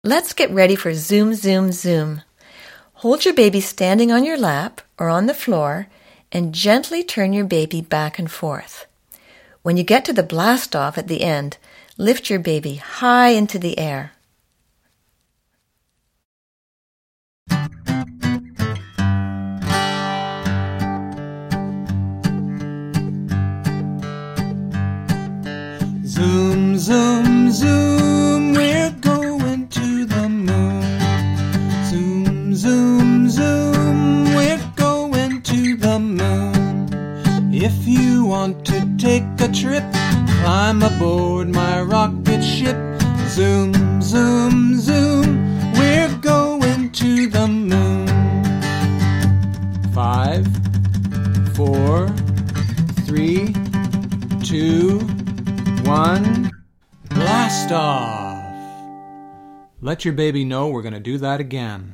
Let's get ready for Zoom, Zoom, Zoom. Hold your baby standing on your lap or on the floor and gently turn your baby back and forth. When you get to the blast off at the end, lift your baby high into the air. Zoom, zoom, zoom, we're going to the moon. Zoom, zoom, zoom, we're going to the moon. If you want to take a trip, climb aboard my rocket ship. Zoom, zoom, zoom, we're going to the moon. 5, 4, 3, 2, 1, blast off! Let your baby know we're going to do that again.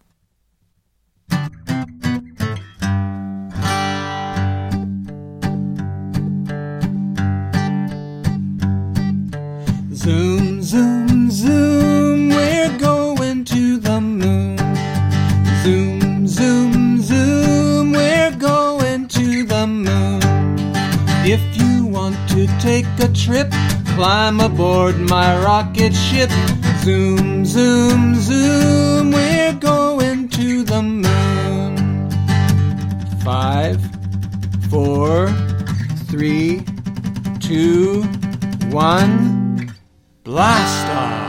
Zoom, zoom, zoom, we're going to the moon. Zoom, zoom, zoom, we're going to the moon. If you want to take a trip, climb aboard my rocket ship. Zoom, zoom, zoom, we're going to the moon. 5, 4, 3, 2, 1, blast off!